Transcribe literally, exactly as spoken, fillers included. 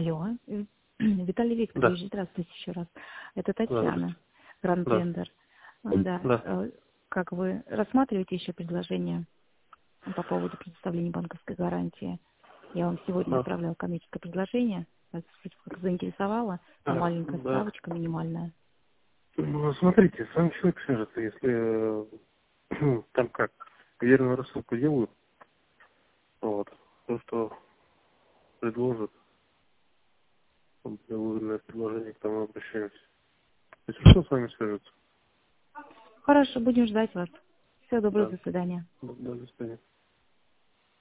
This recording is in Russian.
Алло, э, Виталий Да. Викторович, здравствуйте еще раз. Это Да, Татьяна, здравствуйте. Да. Гранд-Тендер. Да, Да. э, как вы рассматриваете еще предложение по поводу предоставления банковской гарантии? Я вам сегодня А, отправляла коммерческое предложение. Вас вроде как заинтересовало, там а, маленькая да. ставочка минимальная. Ну, смотрите, сам человек свяжется, если э, там как, верную рассылку делают, вот, то, что предложат, выгодное предложение, к тому обращаемся. Если что, с вами свяжется. Хорошо, будем ждать вас. Всего доброго, Да. до свидания. Да, до свидания.